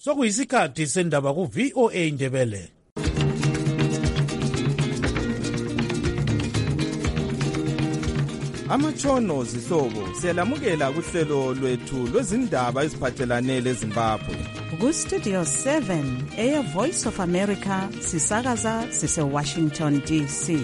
Sokuyisikhathi sendaba ku VOA Indebele. Amatshono zihlobo siyalamukela kuhlelo lwethu lwezindaba eziphathelane leZimbabwe. Ku-Studio 7 Air Voice of America sisakaza sise-Washington DC.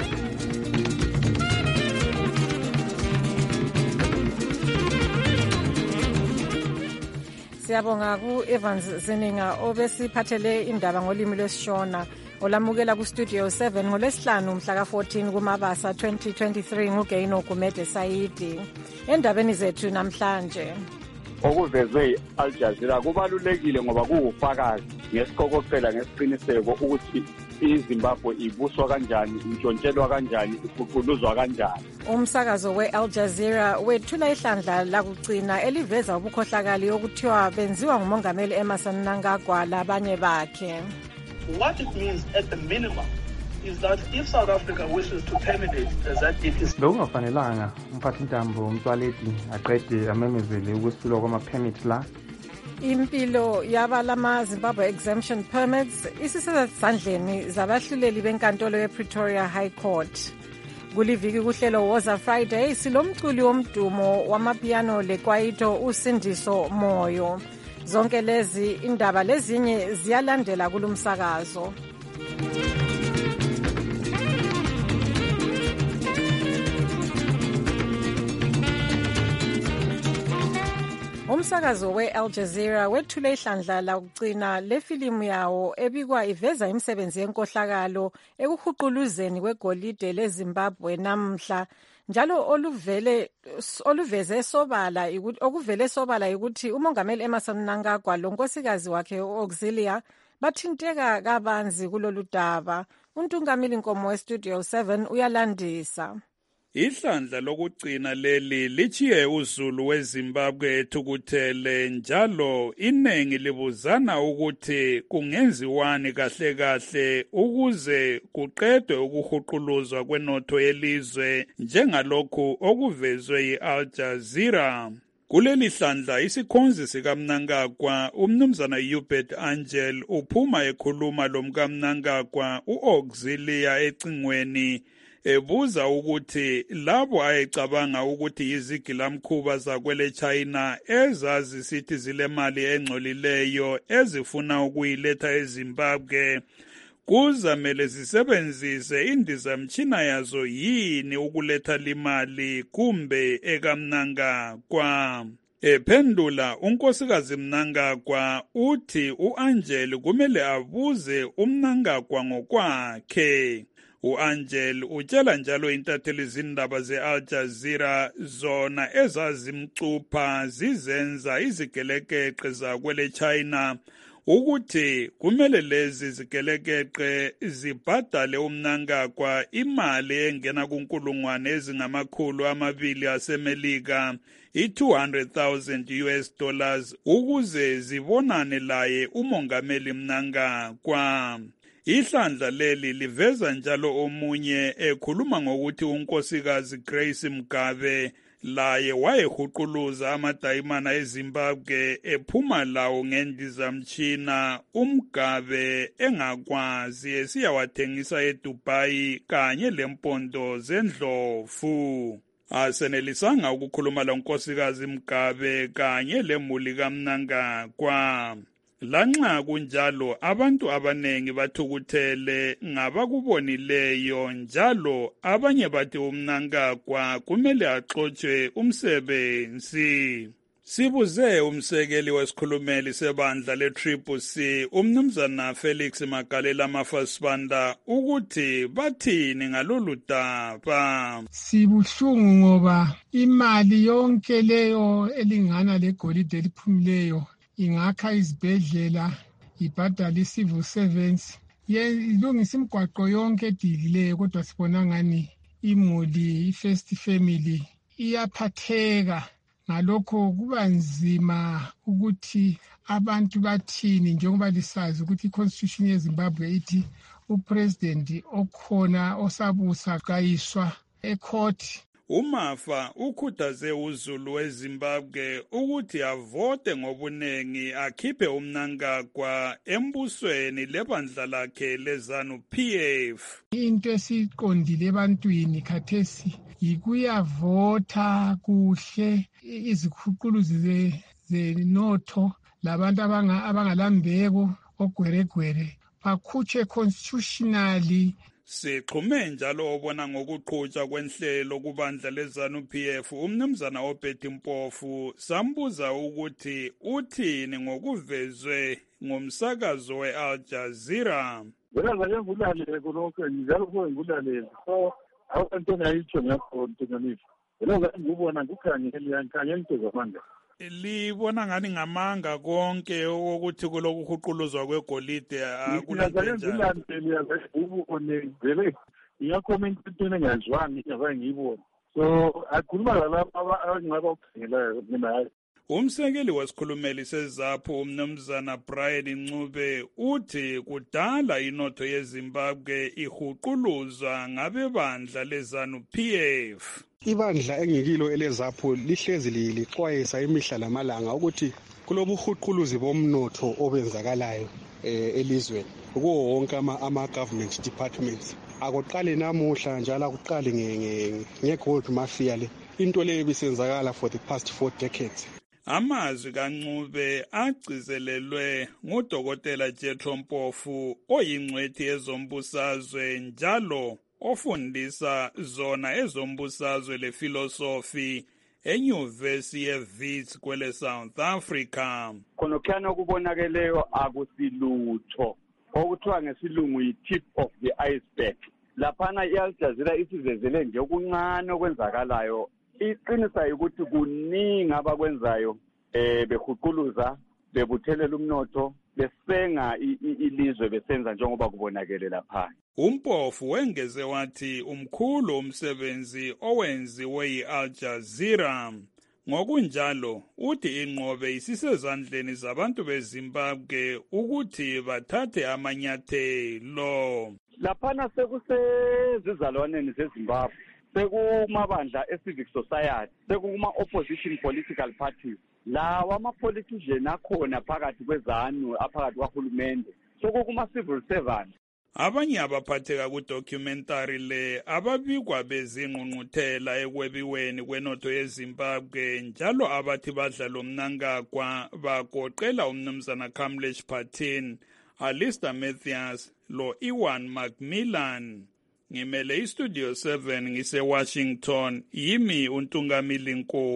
Siyabonga ku-Evans Zininga obesiphathele indaba ngolimi lwesishona. Olamukela ku-Studio 7 ngolwesihlanu mhla ka-14 kuMabasa 2023 nguGaino Gumede Sayidi. Endabeni zethu namhlanje, okuvezwe yi-Al Jazeera kubalulekile ngoba kuwufakazi ngesiqokoqela ngesiqiniseko ukuthi iZimbabwe ibuswa kanjani, intshontshelwa kanjani, iququluzwa kanjani. Umsakazo we-Al Jazeera wethula ihlandla lakugcina eliveza ubukhohlakali okuthiwa benziwa ngumongameli Emmerson Mnangagwa labanye bakhe. What it means at the minimum is that if South Africa wishes to terminate ZEP, bekungafanelanga umphathintambo Mtswaledi aqede amemezele ukwesulwa kwama-permit la. Impilo yabalama Zimbabwe exemption permits isisezandleni zabahluleli benkantolo ye-Pretoria High Court. Kuliviki kuhlelo Woza Friday silomculi womdumo wamapiano lekwaito uSindiso Moyo. Zonke lezi indaba lezinye ziyalandela kulumsakazo. Umsakazo we-Al Jazeera wethule ihlandla lakugcina lefilimu yawo ebikwa iveza imisebenzi yenkohlakalo ekuhuquluzeni kwegolide leZimbabwe namhla, njalo okuvele sobala ukuthi umongameli Emmerson Mnangagwa lonkosikazi wakhe u-Auxilia bathinteka kabanzi kulolu daba. Untungameli Nkomo we-Studio 7 uyalandisa. Ihlandla lokugcina leli lichiye uzulu weZimbabwe ethukuthele, njalo inengi libuzana ukuthi kungenziwani kahle kahle ukuze kuqedwe ukuhuquluzwa kwenotho yelizwe njengalokhu okuvezwe yi-Al Jazeera. Kuleli hlandla isikhonzi sikaMnangagwa umnumzana Hubert Angel uphuma ekhuluma lomkaMnangagwa u-Auxilia ecingweni ebuza ukuthi labo ayecabanga ukuthi yizigilamkhuba zakwele China ezazisithi zilemali engcolileyo ezifuna ukuyiletha eZimbabwe kuzamele zisebenzise indizamtshina yazo yini ukuletha limali kumbe ekaMnangagwa. Ephendula unkosikazi Mnangagwa uthi u-Angel kumele abuze uMnangagwa ngokwakhe. U-Angel utshela njalo intatheli zindaba ze-Al Jazeera zona ezazimcupha zizenza izigelekeqe zakwele China ukuthi kumele lezi zigelekeqe zibhadale uMnangagwa imali engena kunkulungwane ezingama-200 asemelika, $200,000 ukuze zibonane laye umongameli Mnangagwa. Ihlandla leli liveza njalo omunye ekhuluma ngokuthi unkosikazi Grace Mugabe laye wayehuquluza amadayimana eZimbabwe ephuma lawo ngendizamtshina uMugabe engakwazi esiyawathengisa eDubai kanye lempondo zendlovu. Asenelisanga ukukhuluma lonkosikazi Mugabe kanye lemuli kaMnangagwa. Lanxa kunjalo abantu abanengi bathukuthele ngabakubonileyo, njalo abanye bathi uMnangagwa kumele axotshwe umsebenzi. Sibuze umsekeli wesikhulumeli sebandla le-CCC umnumzana Felix Magalela Mafasibanda ukuthi bathini ngalolu daba. Sibuhlungu ngoba imali yonke leyo elingana legolide eliphumileyo ingakha izibhedlela, ibhadala i-civil servants, ilungisa imigwaqo yonke edilileyo, kodwa sibona ngani imuli, i-first family iyaphatheka. Ngalokho kuba nzima ukuthi abantu bathini, njengoba lisazi ukuthi i-constitution yeZimbabwe ithi upresident okhona osabusa kayiswa ecourt. uMafa ukhuthaze uZulu weZimbabwe ukuthi avote ngobunengi akhiphe uMnangagwa embusweni lebandla lakhe leZANU-PF. Into esiqondile ebantwini khathesi yikuyavota kuhle izikhuquluzi zenotho labantu abangalambeko ogweregwere bakhutshe constitutionally. Sixhume njalo obona ngokuqhutshwa kwenhlelo kubandla leZANU-PF umnumzana oBetty Mpofu sambuza ukuthi uthini ngokuvezwe ngomsakazo we-Al Jazeera. Wena ngiyangulalela konke njalo ngiyangulalela. So awukanto ngayitsho ngakho ntonganifu. Wena ngibona kukhangela intozamanga. Libona ngani ngamanga konke ukuthi kulokuhuquluzwa kwegolide akulendlela ngiyakhomenta into engazwanga ingazange ngiyibone. So akhuluma lalapha abangaba ukukhangelayo mina. Umsekeli wesikhulumeli seZAPHU umnumzana Brian Ncube uthi kudala inotho yeZimbabwe ihuquluzwa ngabebandla leZANU-PF. Ibandla engikilo eleZAPHU lihlezi lixwayisa imihla lamalanga ukuthi kulobuhuquluzi bomnotho obenzakalayo elizweni kuwo wonke ama-government departments. Akuqali namuhla njalo akuqali nge-gold mafia le. Into leyo bisenzakala for the past 4 decades. Amazwi kaNcube agcizelelwe ngudokotela Jethro Mpofu oyingcwethi ezombusazwe njalo ofundisa zona ezombusazwe lefilosofi enyuvesi yeWits kwele South Africa. Khonokhana okubonakeleyo akusilutho okuthiwa ngesilungu yi-tip of the iceberg. Laphana i-Al Jazeera isivezele nje okuncane okwenzakalayo. Iqinisa ukuthi kuningi abakwenzayo behuquluza bebuthelela umnotho besenga ilizwe besenza njengoba kubonakele lapha. Umpofu wengeze wathi umkhulu umsebenzi owenziwe yi-Al Jazeera. Ngokunjalo uthi inqobe isisezandleni zabantu beZimbabwe ukuthi bathathe amanyathelo. Laphana sekusezizalwaneni zeZimbabwe. Sekumabandla e-civic society, sekuma-opposition political parties. Lawa ama-politician akhona phakathi kwezanu, aphakathi kwahulumende. Sekukuma-civil servant. Abanye abaphatheka kudocumentary le ababikwa bezingqungquthela ekwebiweni kwenotho yeZimbabwe njalo abathi badla lo Mnangagwa bagoqela umnumzana Kamlesh Patin, Alistair Mathias lo Iwan Macmillan. Ngimele iStudio 7 ngise-Washington, yimi uNtungamili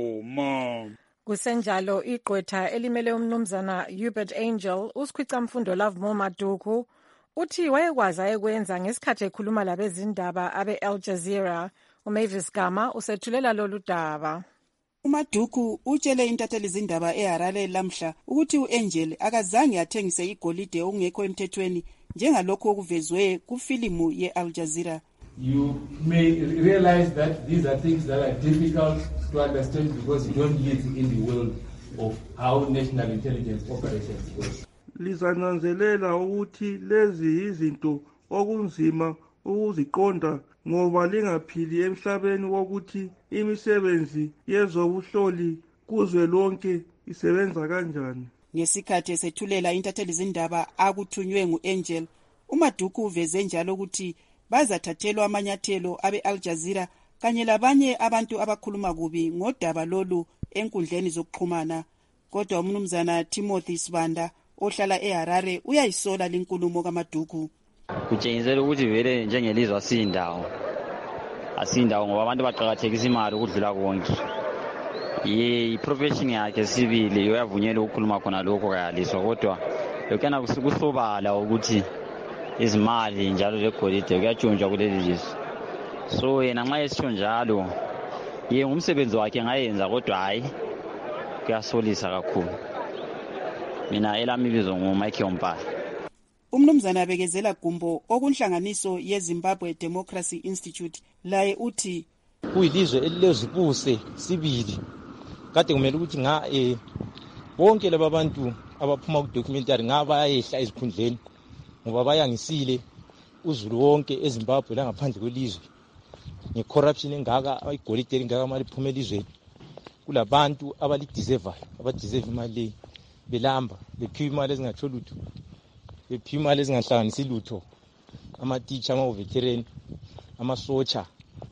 Nkomo. Kusenjalo igqwetha elimele umnumzana Hubert Angel usikhwicamfundo Lovemore Maduku uthi wayekwazi ayekwenza ngesikhathi ekhuluma labezindaba abe-Al Jazeera. uMavis Gama usethulela lolu daba. uMaduku utshele intatheli zindaba eHarare lamhla ukuthi uAngel akazange athengise igolide okungekho emthethweni njengalokho okuvezwe kufilimu ye-Al Jazeera. You may realize that these are things that are difficult to understand because you don't live in the world of how national intelligence operations goes. Lizananzelela ukuthi lezi izinto okunzima ukuziqonda ngoba lingaphili emhlabeni wokuthi imisebenzi yezobuhloli kuzwe lonke isebenza kanjani. Ngesikhathi esethulela intatheli zindaba akuthunywe nguAngel, uMaduku uveze njalo ukuthi bazathathelwa amanyathelo abe-Al Jazeera kanye labanye abantu abakhuluma kubi ngodaba lolu enkundleni zokuxhumana. Kodwa umnumzana Timothy Sibanda ohlala eHarare uyayisola linkulumo kaMaduku. Kutshengisela ukuthi vele njengelizwe asindawo ngoba abantu baqhakathekisa imali ukudlula konke. I-profession yakhe sibili uyavunyelwa ukukhuluma khona lokho kayaliswa kodwa lokana kusobala ukuthi izimali njalo legolide kuyatshontsha kuleli lizwe. So yena nxa esitsho njalo yena umsebenzi wakhe ngayenza kodwa hayi kuyasolisa kakhulu. Mina elami ibizo nguMike Mpala. Umnumzana bekezela Gumbo okunhlanganiso yeZimbabwe Democracy Institute laye uthi kuyilizwe elilezibuse sibili kade kumele ukuthi bonke laba bantu abaphuma ku documentary ngabayehla ezikhundleni ngoba bayangisile uzulu wonke eZimbabwe langaphandle kwelizwe nge-corruption engaka, igolide elingaka mali liphuma elizweni. Kulabantu abalideservayo, abadeserve imali leyi, belamba bephiwa imali ezingatsho lutho, bephiwa imali ezingahlanganisi lutho, ama-teacher, ama-veteran, amasotsha,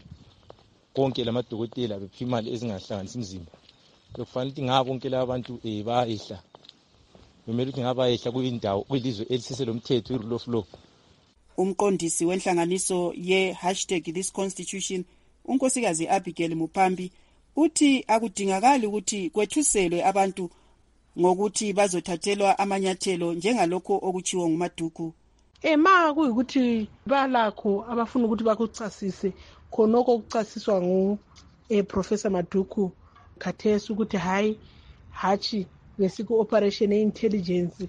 konke lamadokotela bephiwa imali ezingahlanganisi imzimba. Bekufanele ukuthi ngabo bonke laba bantu bayehla, kumele ukuthi ngabayehla kuyindawo kuyilizwe eliseselomthetho, i-rule of law. Umqondisi wenhlanganiso ye#ThisConstitution, unkosikazi Abigail Mupambi, uthi akudingakali ukuthi kwethuselwe abantu ngokuthi bazothathelwa amanyathelo njengalokho okuchiwo nguMaduku. Ma kuyikuthi balakho abafuna ukuthi bakuchasise khonoko ukuchasiswa Professor Maduku khathesi ukuthi hachi besiku operation intelligence,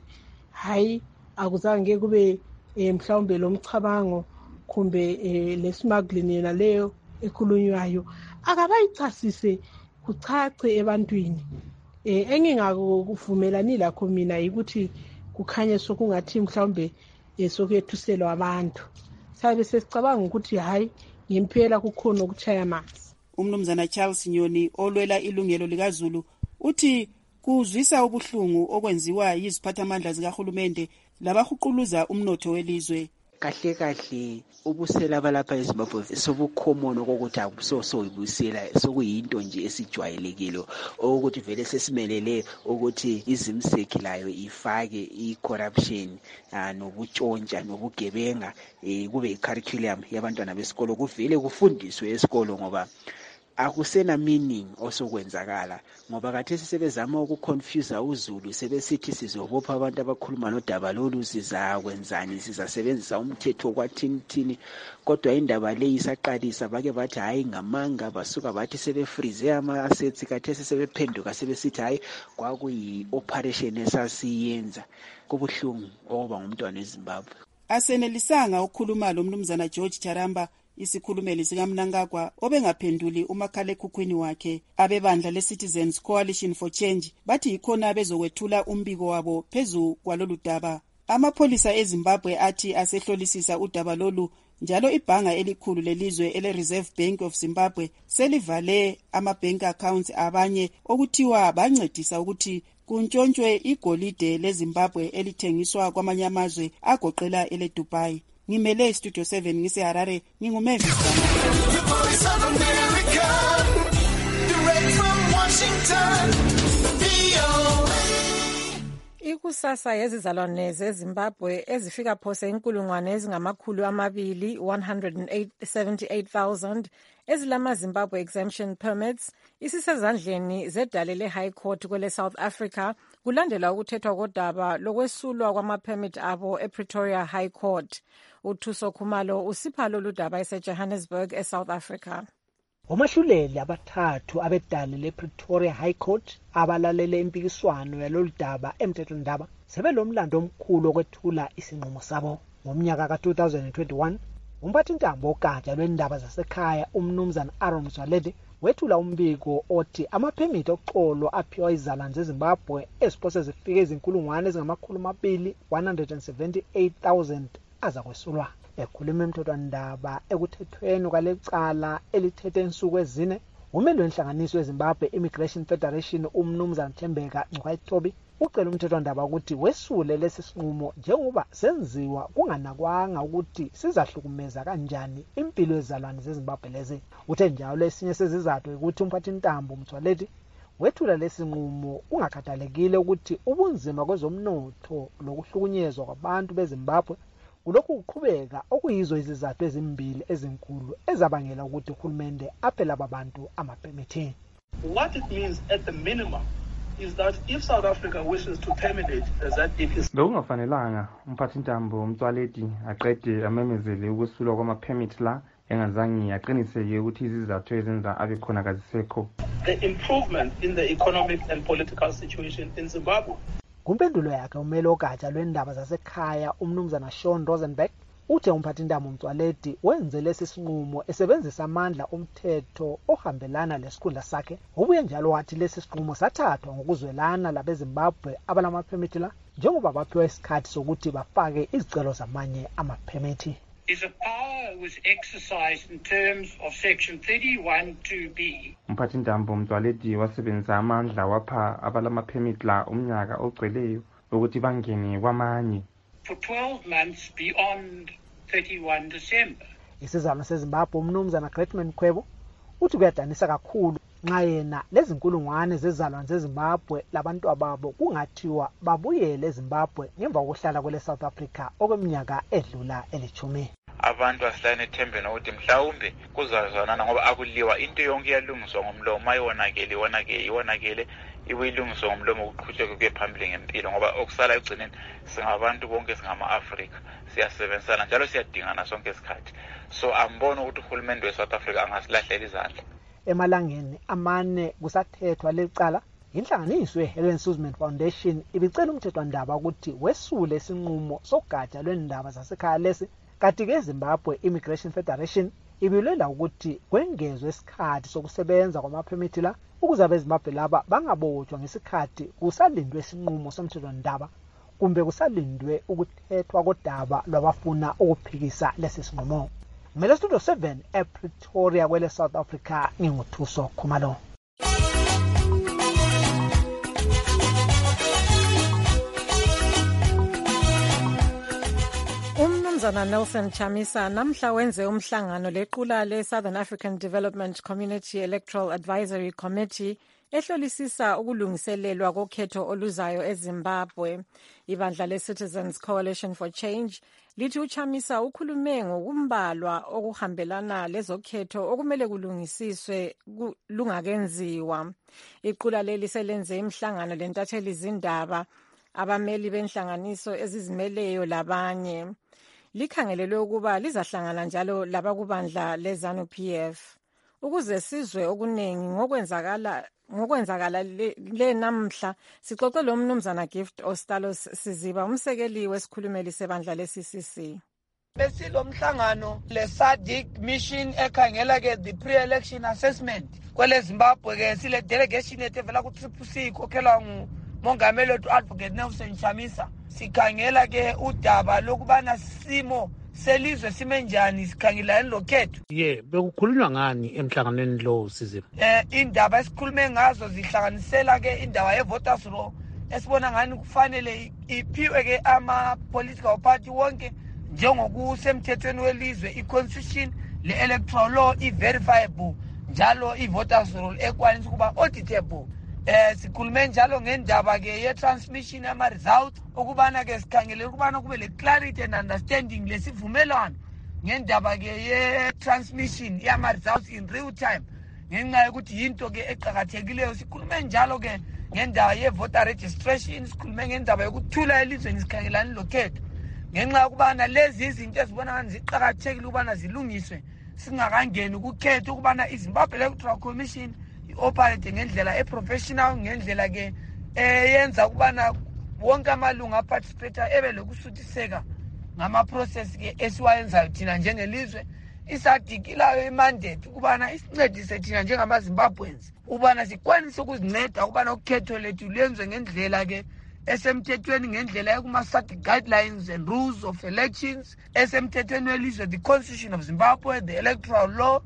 akuzange kube mhlawumbe lo mchabango kumbe le smuggling yena leyo ekhulunywayo, akabayichasise kuchache ebantwini. Engingakuvumelani lakho mina ukuthi kukhanye sokungathi mhlawumbe sokuyethuselwa abantu. Sabe sesicabanga ukuthi ngempela kukhona ukuchaya amanzi. Umnumzana Charles Nyoni olwela ilungelo likaZulu uthi kuzwisa ubuhlungu okwenziwa yiziphathamandla zikahulumende labahuquluza umnotho welizwe. Kahle ubusela balapha eZimbabwe sobukhomono kokuthi akusoyibusela, sokuyinto nje esijwayelekile ukuthi vele sesimelele ukuthi izimseki layo ifake i-corruption nobutshontsha nobugebenga kube i-curriculum yabantwana besikolo, kuvele kufundiswe esikolo, ngoba akusena meaning osokwenzakala, ngoba khathesi sebezama ukuconfuse uZulu, sebesithi sizobopha abantu abakhuluma nodaba lolu, sizakwenzani, sizasebenzisa umthetho kwathini, kodwa indaba le isaqalisa bake bathi ngamanga, basuka bathi sebefreeze ama-assets, khathesi sebephenduka sebesithi kwakuyi-operation esasiyenza. Kubuhlungu okuba ngumntwana weZimbabwe. Asenelisanga ukukhuluma lo mnumzana George Charamba, isikhulumeli sikaMnangagwa obengaphenduli umakhalekhukhwini wakhe. Abebandla le-Citizens Coalition for Change bathi ikhona bezokwethula umbiko wabo phezu kwalolu daba. Amapholisa eZimbabwe athi asehlolisisa udaba lolu, njalo ibhanga elikhulu lelizwe ele-Reserve Bank of Zimbabwe selivale ama-bank accounts abanye okuthiwa bancedisa ukuthi kuntshontshwe igolide leZimbabwe elithengiswa kwamanye amazwe agoqela ele-Dubai. Ngimele Studio 7 ngiseHarare, nginguMevi. Ikusasa yezizalwane zeZimbabwe ezifika phose inkulungwane ezingamakhulu amabili 178,000 ezilama-Zimbabwe exemption permits isisezandleni zedale le-High Court kwele South Africa kulandela ukuthethwa kodaba lokwesulwa kwama-permit abo ePretoria High Court. uThuso Khumalo usipha lolu daba eseJohannesburg eSouth Africa. Omahluleli abathathu abedale lePretoria High Court abalalele impikiswano yalolu daba emthethwandaba sebelomlando omkhulu okwethula isinqumo sabo. Ngomnyaka ka-2021 umphathintambo ogatsha lwendaba zasekhaya umnumzana Aaron Motsoaledi wethula umbiko othi amaphemiti okuxolo aphiwa izizalwane zeZimbabwe eziphose zifike izinkulungwane ezingamakhulu amabili 178,000 azakwesulwa. Ekhuluma emthethwandaba ekuthethweni kwalecala elithethe insuku ezine, umeli wenhlanganiso yeZimbabwe Immigration Federation umnumzana Thembeka Ngqwayitobi ucela umthethwandaba ukuthi wesule lesi sinqumo njengoba senziwa kunganakwanga ukuthi sizahlukumeza kanjani impilo yezizalwane zeZimbabwe lezi. Uthe njalo esinye sezizathu ukuthi umphathintambo Motsoaledi wethula lesi nqumo ungakhathalekile ukuthi ubunzima kwezomnotho lokuhlukunyezwa kwabantu beZimbabwe kulokhu kuqhubeka okuyizo izizathu ezimbili ezinkulu ezabangela ukuthi uhulumende aphe laba bantu amaphemithi. What it means at the minimum is that if South Africa wishes to terminate the ZEP, bekungafanelanga umphathintambo Motsoaledi aqede amemezele ukwesulwa kwamaphemithi la engazange aqiniseke ukuthi izizathu ezenza abe khona kazisekho. The improvement in the economic and political situation in Zimbabwe. Kumpendulo yakhe umeli ogatsha lwendaba zasekhaya umnumzana Shaun Rosenberg uthe umphathintambo Motsoaledi wenze lesi sinqumo esebenzisa amandla omthetho ohambelana lesikhundla sakhe. Ubuye njalo wathi lesi sinqumo sathathwa ngokuzwelana labeZimbabwe abalamaphemithi la njengoba baphiwa isikhathi sokuthi bafake izicelo zamanye amaphemithi. is a power was exercised in terms of section 31(2)(b). Umphathintambo Mtsoaledi wasebenzisa amandla wapha abalamaphemiti la umnyaka ogcweleyo ukuthi bangene kwamanye for 12 months beyond 31 December. Isizalwane seZimbabwe umnumzana Gretman Khwebo uthi kuyadanisa kakhulu nxa yena lezi nkulungwane zezizalwane zeZimbabwe labantu ababo kungathiwa babuyele eZimbabwe ngemva kokuhlala kwele South Africa okweminyaka edlula elithumi. Abantu asilane ethembeni ukuthi mhlawumbe kuzazwanana ngoba akuliwa into yonke iyalungiswa ngomlomo mayonakele ibuyilungiswa ngomlomo ukuqhubeka kuye phambili ngempilo ngoba okusala egcineni singabantu bonke singama-Afrika siyasebenzisana njalo siyadingana sonke isikhathi so ambona ukuthi uhulumende we-South Africa angasilahlela izandla. Emalangeni amane kusathethwa lecala inhlanganiso ye-Helen Suzman Foundation ibicela umthethwandaba ukuthi wesule isinqumo sogatsha lwendaba zasekhaya lesi kanti-ke eZimbabwe Immigration Federation ibilela ukuthi kwengezwe isikhathi sokusebenza kwamaphemithi la ukuze abeZimbabwe laba bangabotshwa ngesikhathi kusalindwe isinqumo somthethwandaba kumbe kusalindwe ukuthethwa kodaba lwabafuna ukuphikisa lesi sinqumo. Mele Studio 7 ePretoria kwele South Africa nginguthuso Khumalo. Umnumzana Nelson Chamisa namhla wenze umhlangano lequla le-Southern African Development Community Electoral Advisory Committee ehlolisisa ukulungiselelwa kokhetho oluzayo eZimbabwe. Ibandla le-Citizens Coalition for Change lithi uChamisa ukhulume ngokumbalwa okuhambelana lezokhetho okumele kulungisiswe lungakenziwa. Iqula leli selenze imihlangano lentatheli zindaba abameli benhlanganiso ezizimeleyo labanye. Likhangelelwe ukuba lizahlangana njalo labakubandla leZANU-PF ukuze sizwe okuningi ngokwenzakala le namhla. Sixoxe lo mnumzana Gift Ostalos Siziba umsekeli wesikhulumeli sebandla le-CCC. Besilomhlangano le-SADC mission ekhangela ke the pre-election assessment kwele Zimbabwe ke sile delegation etevela ku CCC kokhelwa ngumongameli wethu Advocate Nelson Chamisa. Sikhangela ke udaba lokubana simo selizwe sime njani sikhangelani lokhetho. Bekukhulunywa ngani emhlanganweni lo Siziba? Indaba esikhulume ngazo zihlanganisela ke indaba ye-voters roll esibona ngani kufanele iphiwe ke ama-political party wonke njengokusemthethweni welizwe i-constitution le-electoral law i-verifiable njalo i-voters roll ekwanisa ukuba auditable. Sikhulume njalo ngendaba ke ye-transmission yama-result ukubana ke sikhangele ukubana kube le-clarity and understanding lesivumelwano ngendaba ke ye-transmission yama-results in real time ngenxa yokuthi yinto ke eqakathekileyo. Sikhulume njalo ke ngendaba ye-voter registration, sikhulume ngendaba yokuthula elizweni sikhangelani lokhetho ngenxa yokubana lezi izinto ezibona ngani ziqakathekile ukubana zilungiswe singakangeni ukukhetha ukubana iZimbabwe Electoral Commission i-operate ngendlela e-professional ngendlela ke eyenza ukubana wonke amalungu aparticipate ebe lokusuthiseka ngama-process ke esiwayenzayo thina njengelizwe. I-SADC ilayo imandate ukubana isincedise thina njengamaZimbabweans ukubana sikwanise ukuzinceda ukubana ukhetho lethu lwenziwe ngendlela ke esemthethweni ngendlela yakuma-SADC guidelines and rules of elections esemthethweni welizwe, the constitution of Zimbabwe, the electoral law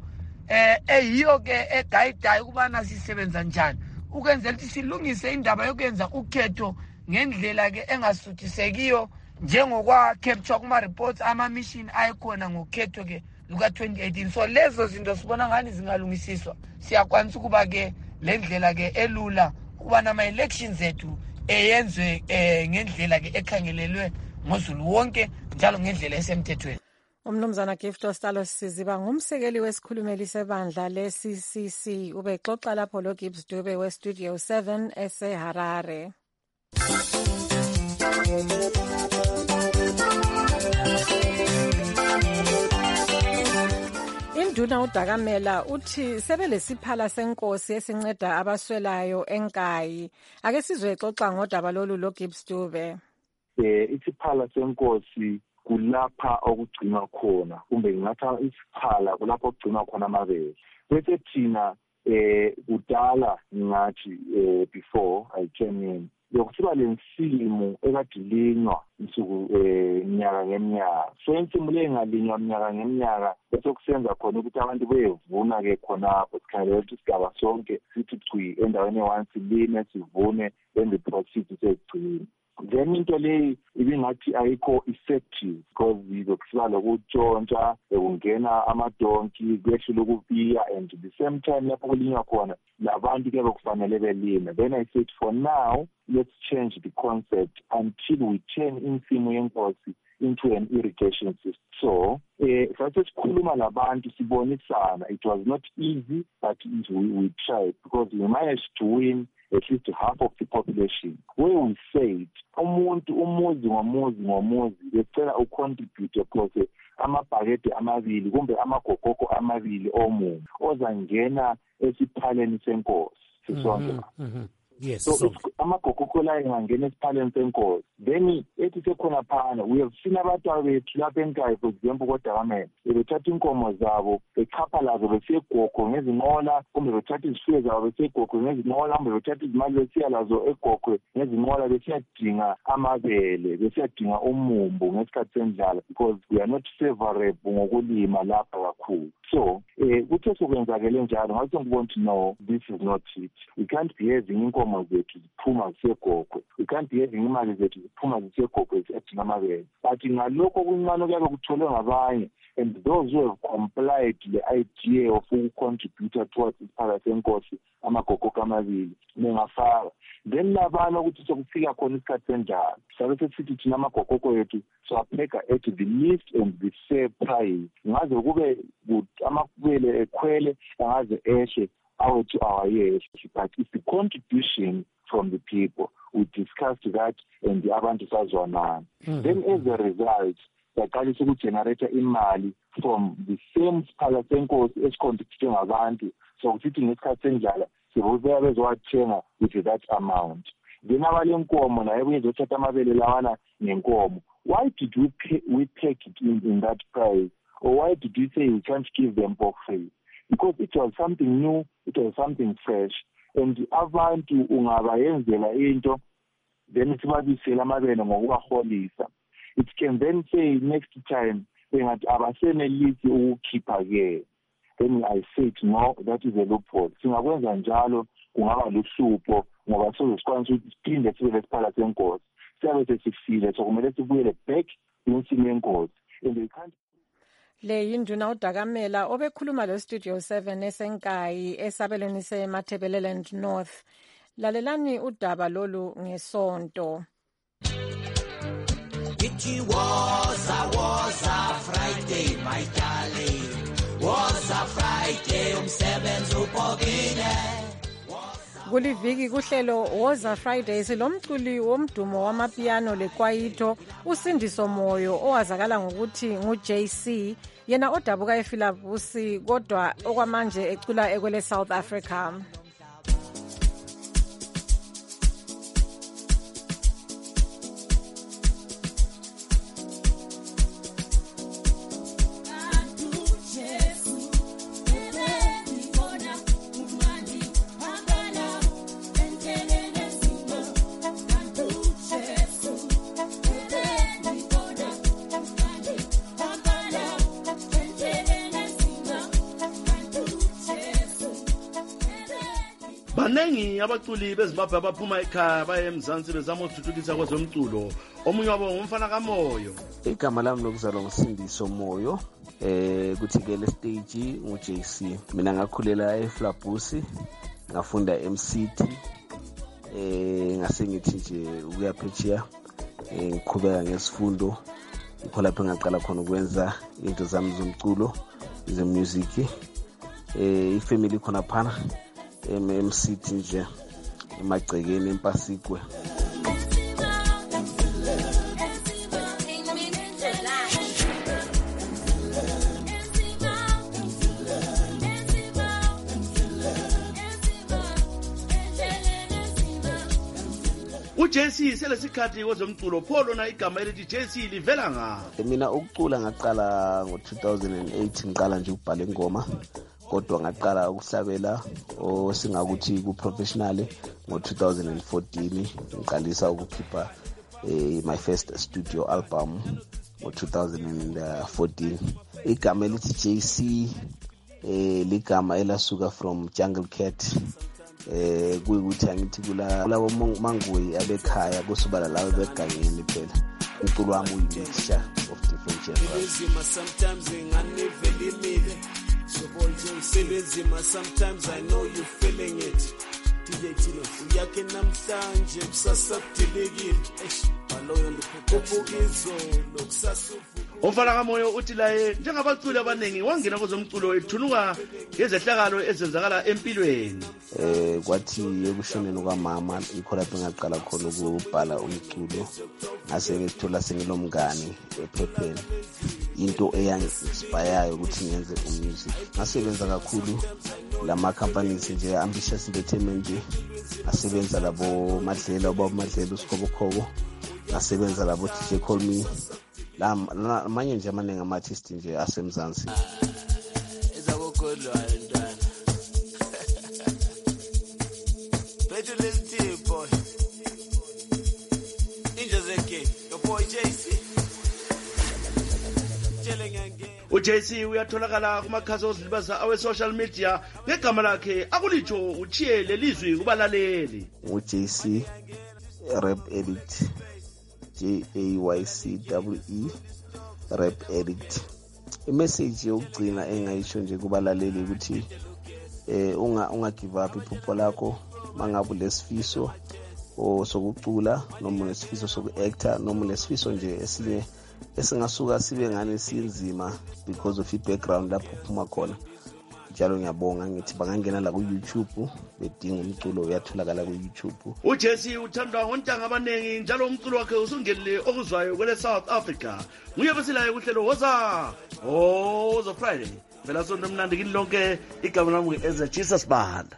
eyiyo ke egayidayo ukubana sisebenza njani ukwenzela ukuthi silungise indaba yokwenza ukhetho ngendlela ke engasuthisekiyo njengokwa-capture kuma-reports ama-mission ayekhona ngokhetho ke luka-2018. So lezo zinto sibona ngani zingalungisiswa siyakwanisa ukuba ke le ndlela ke elula ukubana ama-elections ethu eyenzwe ngendlela ke ekhangelelwe ngozulu wonke njalo ngendlela esemthethweni. Umnumzana Gift Ostalos Siziba ngumsekeli wesikhulumeli sebandla le-CCC ubexoxa lapho lo Gibbs Dube we-Studio 7 eseHarare. Induna uDakamela uthi sebelesiphala senkosi esinceda abaswelayo enkayi. Ake sizwe exoxa ngodaba lolu lo Gibbs Dube. Isiphala senkosi kulapha okugcinwa khona kumbe ngingathi isiphala kulapho okugcinwa khona amabele. Bese thina kudala ngathi before I came in yokusiba lensimo ekadilinywa insuku minyaka ngeminyaka. So insimu le ngalinywa minyaka ngeminyaka bese kusenza khona ukuthi abantu beyevuna ke khonapho sikhangela ukuthi isigaba sonke sithi cwi endaweni e-1 siline sivune then the proceeds sezigcina. Then into le ibingathi ayikho effective because izokusiba lokutshontsha ekungena amadonki kwehlula ukubiya and at the same time lapho kulinywa khona labantu ke bekufanele belime. Then I said for now let's change the concept until we turn insimu yenkosi into an irrigation system. So sasikhuluma labantu sibonisana. It was not easy but we tried because we managed to win at least half of the population, where we said umuzi ngomuzi becela ucontribute because amabhakede amabili kumbe amagogoko amabili omuntu ozangena esiphaleni senkosi sisonke. Yes. So amagogoko la engangena esiphaleni senkosi then ethi sekhona phana we have seen abantu bethu lapha eNkayi for example kodwa bethatha inkomo zabo bekhapha lazo besegogo ngezinqola kumbe bethatha izifuyo zabo besegogo ngezinqola kumbe bethatha izimali besiya lazo egogwe ngezinqola besiyadinga amabele besiyadinga umumbu ngesikhathi sendlala because we are not favorable ngokulima lapha kakhulu. So kuthe sokwenzakele njalo ngathi ngibona ukuthi no, this is not it. We can't be having inkomo zethu ziphuma zisegogwe. We can't be having imali zethu ziphuma zisegogwe ziyadinga amabele. But ngalokho okuncane okuyabe kutholwe ngabanye and those who have complied the idea of contributor towards isiphala senkosi amagogoko amabili nengafaka. Then labana ukuthi sokufika khona isikhathi senjalo sabe sesithi thina amagogoko ethu siwapheka at the least and the fair price ngaze kube amabele ekhwele angaze eshe to our years, but it's the contribution from the people. We discussed that and the abantu sazwana. Then as a result, yaqalisa ukugenerate imali from the same siphala senkosi esicontribute ngabantu. So kusithi ngesikhathi senjala sibuya bezowathenga with that amount. Then abalenkomo naye bezothatha amabele lawana nenkomo. Why did we take it in that price? Or why did we say we can't give them for free? Because it was something new, it was something fresh, and abantu ungabayenzela into then sibabisela amabele ngokubaholisa. It can then say next time bengathi abasenelisi ukukhipha ke. Then I said no, that is a loophole. Singakwenza njalo kungaba luhlupho ngoba sizokwanisa ukuthi siphinde sibe lesiphala senkosi. Siyabe sesifile sokumele sibuyele back insimu yenkosi and we can't. Le yinduna uDakamela obekhuluma lo Studio 7 esenkayi esabelweni seMatabeleland North. Lalelani udaba lolu ngesonto. It was a Friday, my darling. Was a Friday, umsebenzi uphokile. Kuliviki kuhlelo Woza Fridays lomculi womdumo wamapiano lekwayito uSindiso Moyo owazakala ngokuthi nguJC yena odabuka ePhilippi kodwa okwamanje ecula ekwele South Africa. Banengi abaculi bezimbabwe abaphuma ekhaya baye eMzansi bezama ukuthuthukisa kwezomculo. Omunye wabo ngumfana kaMoyo. Igama lami lokuzalwa nguSindiso Moyo. Kuthi ke le stage nguJC. Mina ngakhulela eFlabhusi, ngafunda eMCT. Ngase ngithi nje ukuya phetsheya ngiqhubeka ngesifundo. Ngikho lapho ngaqala khona ukwenza into zami zomculo, zemusic. Ifamily khona phana MCT nje emagcekeni eMpasikwe. uJC selesikhathi kwezomculo pholo na igama elithi JC livela nga. Mina ukucula ngaqala ngo2008 ngiqala nje ukubhala ingoma kodwa ngaqala ukuhlabela osingakuthi ku-professionally ngo-2014 ngiqalisa ukukhipha my first studio album ngo-2014. Igama elithi JC ligama elasuka from Jungle Cat, kuyikuthi angithi kulabo manguyi abekhaya kusubala labo begangeni phela. Umculo wami uyi-mixture of different genres. Sometimes I know you're feeling it. DJ Tino, uyake namhlanje kusasa kudelekile. Baloyo lokubukizo lokusasa. Umfana kamoyo uthi laye njengabaculi abaningi wangena kwezomculo ethunuka ngezehlakalo ezenzakala empilweni. Kwathi ekushoneni kwamama ikho lapho ngaqala khona ukubhala umculo. Ngase ngithola sengilomngane ephepheni. Into eyangi-inspire ukuthi ngenze umusic. Ngasebenza kakhulu lama companies nje Ambitious Entertainment, ngasebenza labo Madlela uSkhobokhobo, ngasebenza labo DJ Call Me, manje nje amaningi ama-artist nje asemzansi. Ezakogodlwa ntwana. Bethu lesi boy. Injazeke, your boy JC. uJC uyatholakala kumakhasi ozilibaza awe-social media ngegama lakhe akulitsho uchiye lelizwi kubalaleli. uJC Rap Addict, JAYCWE Rap Addict. Imessage yokugcina engayisho nje kubalaleli ukuthi unga give up iphupho lakho mangabe lesifiso sokucula noma unesifiso soku-actor noma unesifiso nje esinye esingasuka sibe ngane sinzima because of i-background lapho uphuma khona. Njalo ngiyabonga ngithi bangangena la ku-YouTube bedinga umculo uyatholakala ku-YouTube. uJC uthandwa ngontanga abaningi njalo umculo wakhe usungenile okuzwayo kwele South Africa. Nguye besilayo kuhlelo Woza Friday. Phela sonto mnandi kini lonke, igama lami ngu-Ezra Jesus Banda.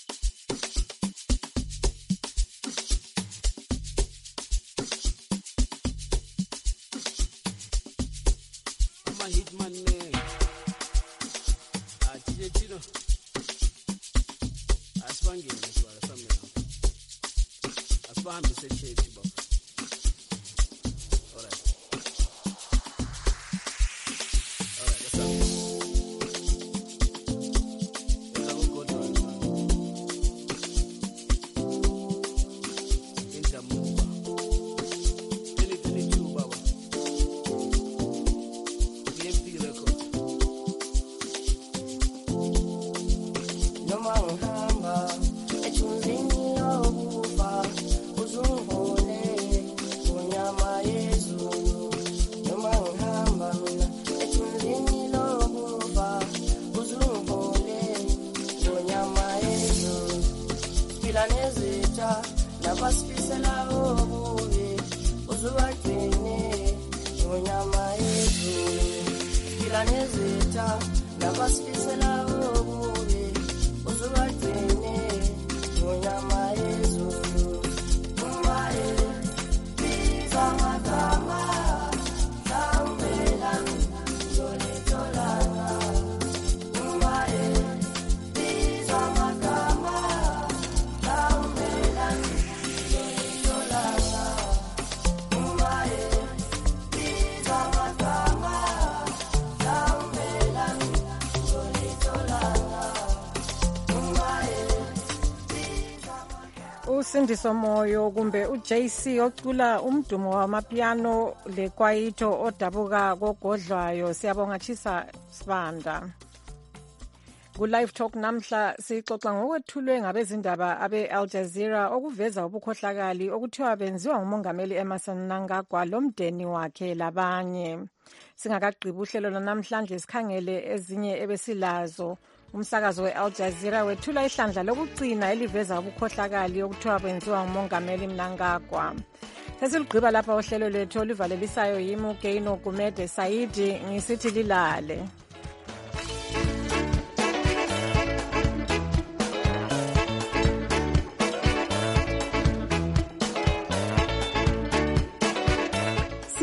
uSindiso Moyo kumbe uJC ocula umdumo wamapiano lekwaito odabuka kogodlwayo. Siyabonga Chisa Sibanda. Ku-Live Talk namhla sixoxa ngokwethulwe ngabezindaba abe-Al Jazeera okuveza ubukhohlakali okuthiwa benziwa ngumongameli Emmerson Mnangagwa lomndeni wakhe labanye. Singakagqibi uhlelo lwanamhlanje sikhangele ezinye ebesilazo. Umsakazo we-Al Jazeera wethula ihlandla lokugcina eliveza ubukhohlakali okuthiwa benziwa ngumongameli Mnangagwa. Sesilugqiba lapha uhlelo lwethu oluvalelisayo yimi uGeino Gumede Saidi ngisithi lilale.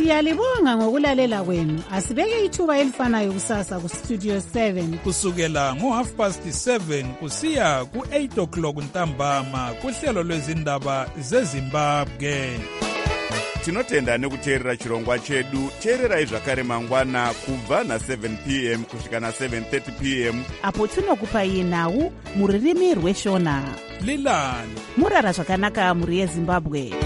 Siyalibonga ngokulalela kwenu. Asibeke ithuba elifanayo kusasa ku Studio 7 kusukela ngo7:30 kusiya ku8 ntambama kuhlelo lwezindaba zeZimbabwe. Tinotenda nekuteerera chirongwa chedu. Teererai zvakare mangwana kubva na7 p.m. kusvika na7:30 p.m. apo tinokupai nhau muririmi rweshona. Lilani murara zvakanaka muri yeZimbabwe.